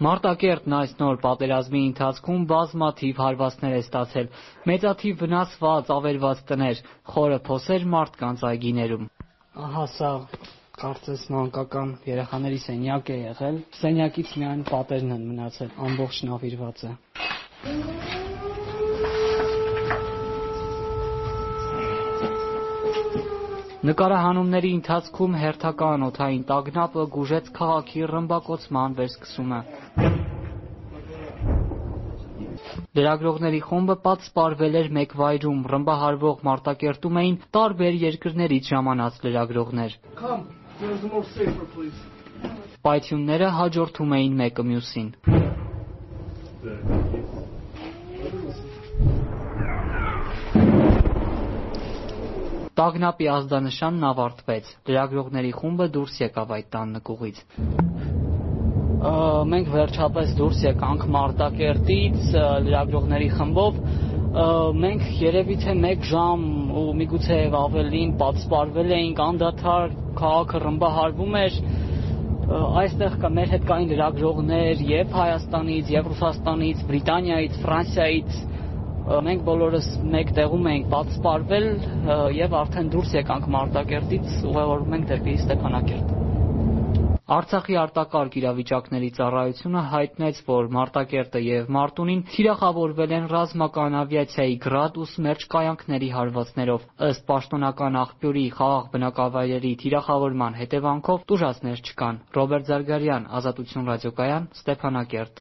Մարտակերտն այս նոր պատերազմի ընթացքում բազմաթիվ հարվածներ է ստացել, մեծաթիվ վնասված, ավերված տներ, խորը փոսեր մարդկանց այգիներում։ Ահա սա կարծես մանկական երեխաների սենյակ է եղել, սենյակից միայն պատերն են մնացել, ամբողջն ավիրված է։ Նկարահանումների ընթացքում հերթական օդային տագնապը գուժեց քաղաքի ռմբակոծման վերսկսումը։ Լրագրողների խումբը պատսպարվել էր մեկ վայրում, ռմբահարվող Մարտակերտում էին տարբեր երկրներից ժամանած լրագրողներ։ Պայթյունները հաջորդում էին մեկը մյուսին։ Տագնապի ազդանշանն ավարտվեց, լրագրողների խումբը դուրս եկավ այդ տան նկուղից։ Մենք վերջապես դուրս եկանք Մարտակերտից լրագրողների խմբով, մենք երևի թե 1 ժամ ու միգուցե ավելին պատսպարվել էինք, անդադար քաղաքը ռմբահարվում էր, այստեղ մեր հետ կային լրագրողներ և Հայաստանից, և Ռուսաստանից, Բրիտանիայից, Ֆրանսիայից, մենք բոլորս մեկ տեղում էինք պատսպարվել և արդեն դուրս եկանք Մարտակերտից, ուղևորվում ենք դեպի Ստեփանակերտ։ Արցախի արտակարգ իրավիճակների ծառայությունը հայտնեց, որ Մարտակերտը և Մարտունին թիրախավորվել են ռազմական ավիացիայի Գրադ ու Սմերչ կայանքների հարվածներով։ Ըստ պաշտոնական աղբյուրի, խաղաղ բնակավայրերի թիրախավորման հետևանքով տուժածներ չկան։ Ռոբերտ Զարգարյան, Ազատություն ռադիոկայան, Ստեփանակերտ։